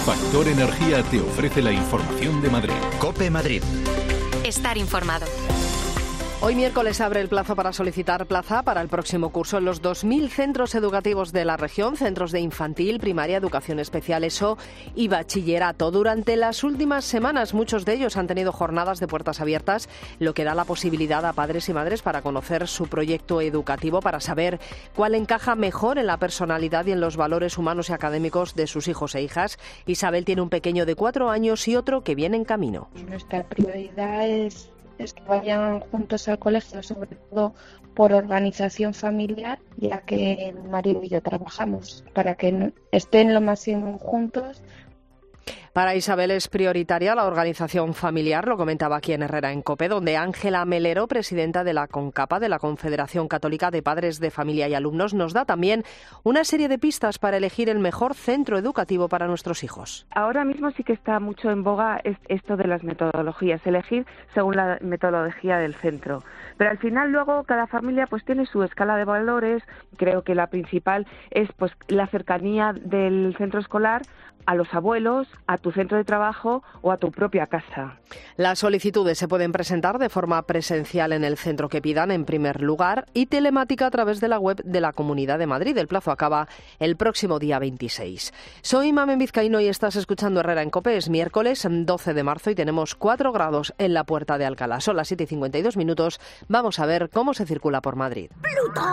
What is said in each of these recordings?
Factor Energía te ofrece la información de Madrid. COPE Madrid. Estar informado. Hoy miércoles abre el plazo para solicitar plaza para el próximo curso en los 2.000 centros educativos de la región, centros de infantil, primaria, educación especial, ESO y bachillerato. Durante las últimas semanas, muchos de ellos han tenido jornadas de puertas abiertas, lo que da la posibilidad a padres y madres para conocer su proyecto educativo, para saber cuál encaja mejor en la personalidad y en los valores humanos y académicos de sus hijos e hijas. Isabel tiene un pequeño de 4 años y otro que viene en camino. Nuestra prioridad es que vayan juntos al colegio, sobre todo por organización familiar, ya que mi marido y yo trabajamos, para que estén lo máximo juntos. Para Isabel es prioritaria la organización familiar, lo comentaba aquí en Herrera en COPE, donde Ángela Melero, presidenta de la CONCAPA, de la Confederación Católica de Padres de Familia y Alumnos, nos da también una serie de pistas para elegir el mejor centro educativo para nuestros hijos. Ahora mismo sí que está mucho en boga esto de las metodologías, elegir según la metodología del centro. Pero al final luego cada familia pues tiene su escala de valores. Creo que la principal es pues la cercanía del centro escolar a los abuelos, a tu centro de trabajo o a tu propia casa. Las solicitudes se pueden presentar de forma presencial en el centro que pidan en primer lugar y telemática a través de la web de la Comunidad de Madrid. El plazo acaba el próximo día 26. Soy Mamen Vizcaíno y estás escuchando Herrera en COPE. Es miércoles 12 de marzo y tenemos 4 grados en la Puerta de Alcalá. Son las 7:52 minutos. Vamos a ver cómo se circula por Madrid. ¿Plutón?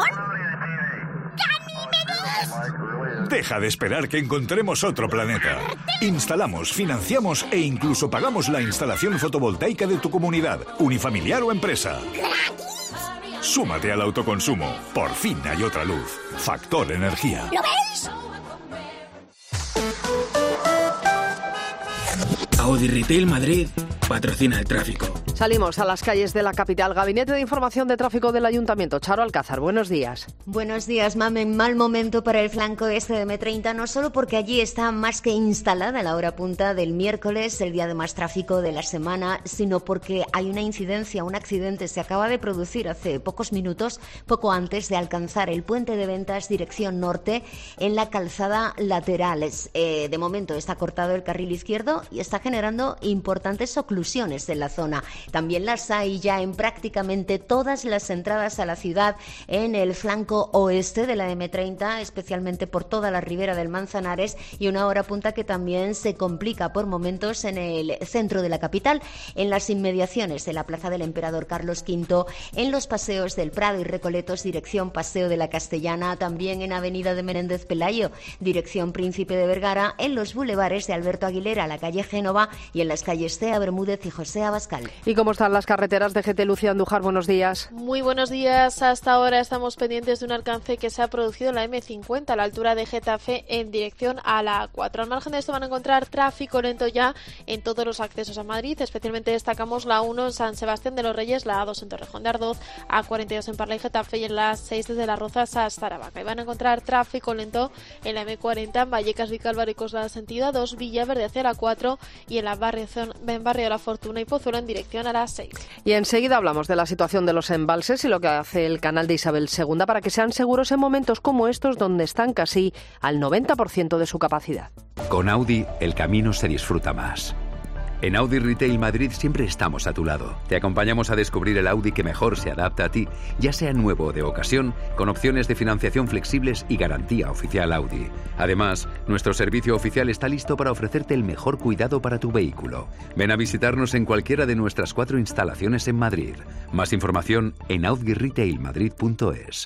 Deja de esperar que encontremos otro planeta. Instalamos, financiamos e incluso pagamos la instalación fotovoltaica de tu comunidad, unifamiliar o empresa. Súmate al autoconsumo. Por fin hay otra luz. Factor Energía. ¿Lo veis? Audi Retail Madrid patrocina el tráfico. Salimos a las calles de la capital. Gabinete de Información de Tráfico del Ayuntamiento. Charo Alcázar, buenos días. Buenos días, Mamen. Mal momento para el flanco este de M30, no solo porque allí está más que instalada la hora punta del miércoles, el día de más tráfico de la semana, sino porque hay una incidencia, un accidente se acaba de producir hace pocos minutos, poco antes de alcanzar el puente de Ventas dirección norte en la calzada laterales. De momento está cortado el carril izquierdo y está generando importantes oclusiones en la zona. También las hay ya en prácticamente todas las entradas a la ciudad en el flanco oeste de la M30, especialmente por toda la ribera del Manzanares, y una hora punta que también se complica por momentos en el centro de la capital, en las inmediaciones de la Plaza del Emperador Carlos V, en los paseos del Prado y Recoletos, dirección Paseo de la Castellana, también en Avenida de Menéndez Pelayo, dirección Príncipe de Vergara, en los bulevares de Alberto Aguilera, la calle Génova y en las calles Cea Bermúdez y José Abascal. ¿Y cómo están las carreteras de GT? Lucía Andújar, buenos días. Muy buenos días. Hasta ahora estamos pendientes de un alcance que se ha producido en la M50 a la altura de Getafe en dirección a la A4. Al margen de esto van a encontrar tráfico lento ya en todos los accesos a Madrid. Especialmente destacamos la 1 en San Sebastián de los Reyes, la A2 en Torrejón de Ardoz, A42 en Parla y Getafe y en la 6 desde Las Rozas hasta Aravaca. Y van a encontrar tráfico lento en la M40 en Vallecas, Vicálvaro y Coslada sentido A2, Villaverde hacia la 4 y en Barrio La Fortuna y Pozuelo en dirección a la 6. Y enseguida hablamos de la situación de los embalses y lo que hace el canal de Isabel II para que sean seguros en momentos como estos donde están casi al 90% de su capacidad. Con Audi, el camino se disfruta más. En Audi Retail Madrid siempre estamos a tu lado. Te acompañamos a descubrir el Audi que mejor se adapta a ti, ya sea nuevo o de ocasión, con opciones de financiación flexibles y garantía oficial Audi. Además, nuestro servicio oficial está listo para ofrecerte el mejor cuidado para tu vehículo. Ven a visitarnos en cualquiera de nuestras 4 instalaciones en Madrid. Más información en audirailmadrid.es.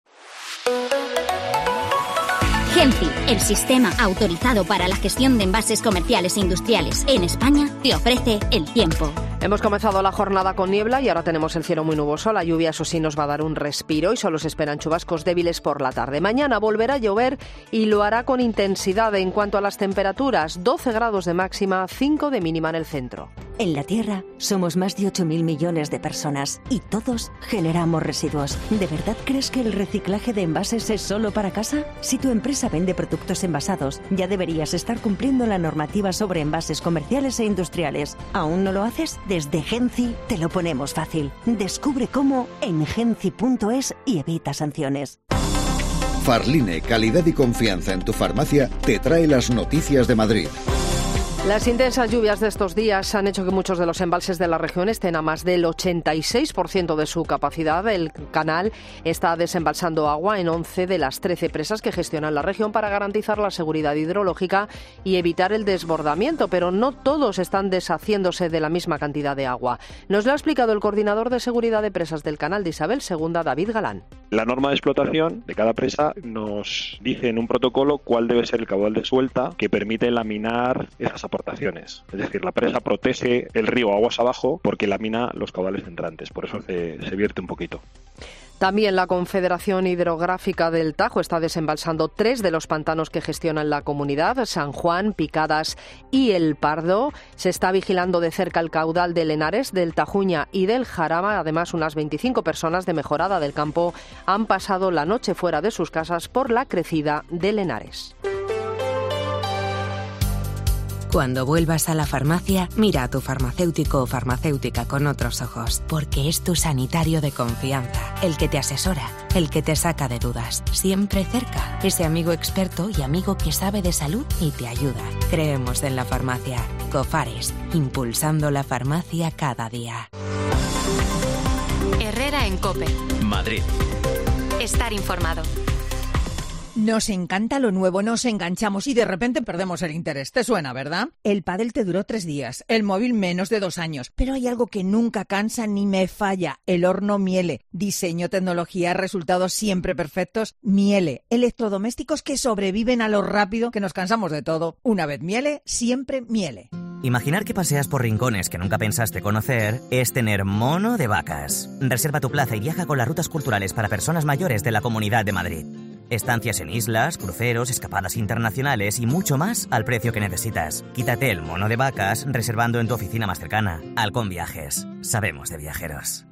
Genci, el sistema autorizado para la gestión de envases comerciales e industriales en España, te ofrece el tiempo. Hemos comenzado la jornada con niebla y ahora tenemos el cielo muy nuboso. La lluvia, eso sí, nos va a dar un respiro y solo se esperan chubascos débiles por la tarde. Mañana volverá a llover y lo hará con intensidad. En cuanto a las temperaturas, 12 grados de máxima, 5 de mínima en el centro. En la Tierra somos más de 8.000 millones de personas y todos generamos residuos. ¿De verdad crees que el reciclaje de envases es solo para casa? Si tu empresa vende productos envasados, ya deberías estar cumpliendo la normativa sobre envases comerciales e industriales. ¿Aún no lo haces? Desde Genci te lo ponemos fácil. Descubre cómo en genci.es y evita sanciones. Farline, calidad y confianza en tu farmacia, te trae las noticias de Madrid. Las intensas lluvias de estos días han hecho que muchos de los embalses de la región estén a más del 86% de su capacidad. El canal está desembalsando agua en 11 de las 13 presas que gestionan la región para garantizar la seguridad hidrológica y evitar el desbordamiento, pero no todos están deshaciéndose de la misma cantidad de agua. Nos lo ha explicado el coordinador de seguridad de presas del canal de Isabel II, David Galán. La norma de explotación de cada presa nos dice en un protocolo cuál debe ser el caudal de suelta que permite laminar esas aportaciones. Es decir, la presa protege el río aguas abajo porque lamina los caudales entrantes, por eso se vierte un poquito. También la Confederación Hidrográfica del Tajo está desembalsando 3 de los pantanos que gestionan la comunidad, San Juan, Picadas y El Pardo. Se está vigilando de cerca el caudal del Henares, del Tajuña y del Jarama. Además, unas 25 personas de Mejorada del Campo han pasado la noche fuera de sus casas por la crecida del Henares. Cuando vuelvas a la farmacia, mira a tu farmacéutico o farmacéutica con otros ojos, porque es tu sanitario de confianza, el que te asesora, el que te saca de dudas, siempre cerca, ese amigo experto y amigo que sabe de salud y te ayuda. Creemos en la farmacia. Cofares, impulsando la farmacia cada día. Herrera en COPE. Madrid. Estar informado. Nos encanta lo nuevo, nos enganchamos y de repente perdemos el interés. ¿Te suena, verdad? El pádel te duró 3 días, el móvil menos de 2 años. Pero hay algo que nunca cansa ni me falla. El horno Miele. Diseño, tecnología, resultados siempre perfectos. Miele. Electrodomésticos que sobreviven a lo rápido que nos cansamos de todo. Una vez Miele, siempre Miele. Imaginar que paseas por rincones que nunca pensaste conocer es tener mono de vacas. Reserva tu plaza y viaja con las rutas culturales para personas mayores de la Comunidad de Madrid. Estancias en islas, cruceros, escapadas internacionales y mucho más al precio que necesitas. Quítate el mono de vacas reservando en tu oficina más cercana. Halcón Viajes. Sabemos de viajeros.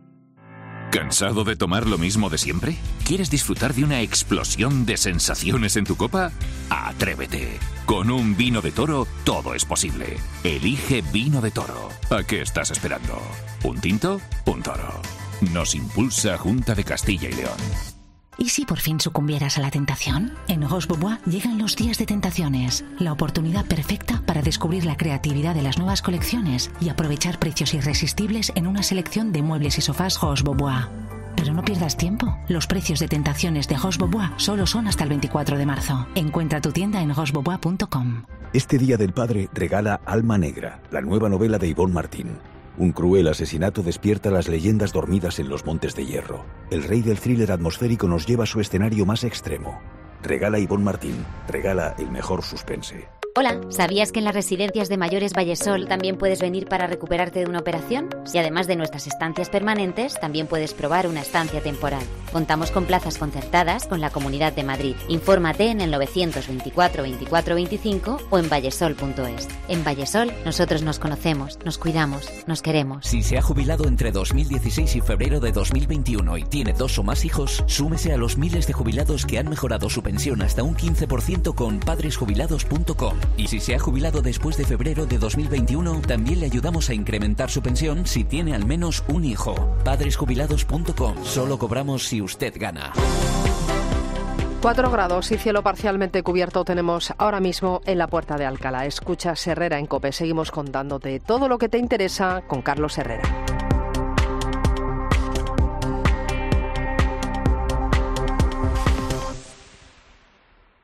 ¿Cansado de tomar lo mismo de siempre? ¿Quieres disfrutar de una explosión de sensaciones en tu copa? ¡Atrévete! Con un vino de Toro todo es posible. Elige Vino de Toro. ¿A qué estás esperando? ¿Un tinto? Un toro. Nos impulsa Junta de Castilla y León. ¿Y si por fin sucumbieras a la tentación? En Roche-Beaubois llegan los días de tentaciones, la oportunidad perfecta para descubrir la creatividad de las nuevas colecciones y aprovechar precios irresistibles en una selección de muebles y sofás Roche-Beaubois. Pero no pierdas tiempo, los precios de tentaciones de Roche-Beaubois solo son hasta el 24 de marzo. Encuentra tu tienda en rochebeaubois.com. Este Día del Padre regala Alma Negra, la nueva novela de Ivonne Martín. Un cruel asesinato despierta las leyendas dormidas en los Montes de Hierro. El rey del thriller atmosférico nos lleva a su escenario más extremo. Regala Ivonne Martín, regala el mejor suspense. Hola, ¿sabías que en las residencias de mayores Vallesol también puedes venir para recuperarte de una operación? Y además de nuestras estancias permanentes, también puedes probar una estancia temporal. Contamos con plazas concertadas con la Comunidad de Madrid. Infórmate en el 924 24 25 o en vallesol.es. En Vallesol, nosotros nos conocemos, nos cuidamos, nos queremos. Si se ha jubilado entre 2016 y febrero de 2021 y tiene 2 o más hijos, súmese a los miles de jubilados que han mejorado su pensión hasta un 15% con padresjubilados.com. Y si se ha jubilado después de febrero de 2021, también le ayudamos a incrementar su pensión si tiene al menos un hijo. Padresjubilados.com. Solo cobramos si usted gana. 4 grados y cielo parcialmente cubierto tenemos ahora mismo en la Puerta de Alcalá. Escuchas Herrera en COPE. Seguimos contándote todo lo que te interesa con Carlos Herrera.